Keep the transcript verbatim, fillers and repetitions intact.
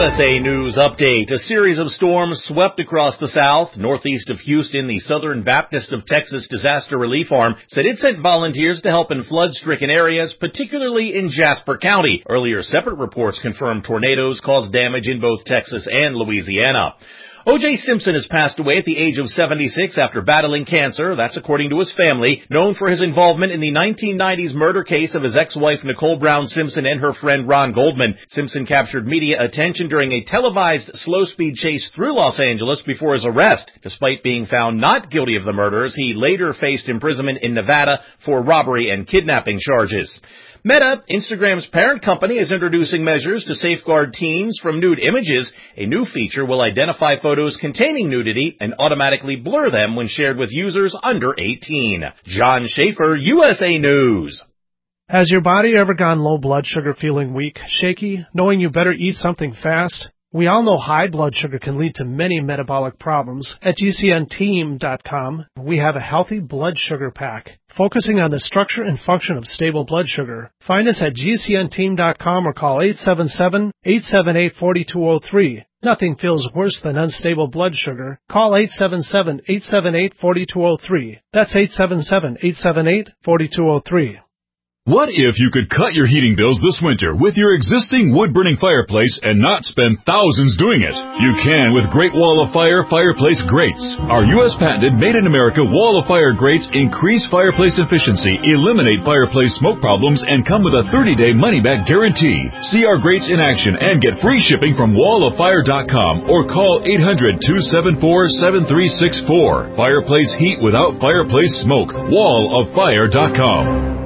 S A News Update. A series of storms swept across the south. Northeast of Houston, the Southern Baptist of Texas Disaster Relief Arm said it sent volunteers to help in flood-stricken areas, particularly in Jasper County. Earlier, separate reports confirmed tornadoes caused damage in both Texas and Louisiana. O J Simpson has passed away at the age of seventy-six after battling cancer. That's according to his family, known for his involvement in the nineteen nineties murder case of his ex-wife Nicole Brown Simpson and her friend Ron Goldman. Simpson captured media attention during a televised slow-speed chase through Los Angeles before his arrest. Despite being found not guilty of the murders, he later faced imprisonment in Nevada for robbery and kidnapping charges. Meta, Instagram's parent company, is introducing measures to safeguard teens from nude images. A new feature will identify photos containing nudity and automatically blur them when shared with users under eighteen. John Schaefer, U S A News. Has your body ever gone low blood sugar, feeling weak, shaky, knowing you better eat something fast? We all know high blood sugar can lead to many metabolic problems. At G C N team dot com, we have a healthy blood sugar pack, focusing on the structure and function of stable blood sugar. Find us at G C N team dot com or call eight seven seven, eight seven eight, four two zero three. Nothing feels worse than unstable blood sugar. Call eight seven seven, eight seven eight, four two zero three. That's eight seven seven, eight seven eight, four two zero three. What if you could cut your heating bills this winter with your existing wood-burning fireplace and not spend thousands doing it? You can with Great Wall of Fire fireplace grates. Our U S patented made-in-America Wall of Fire grates increase fireplace efficiency, eliminate fireplace smoke problems, and come with a thirty-day money-back guarantee. See our grates in action and get free shipping from wall of fire dot com or call eight hundred, two seven four, seven three six four. Fireplace heat without fireplace smoke. wall of fire dot com.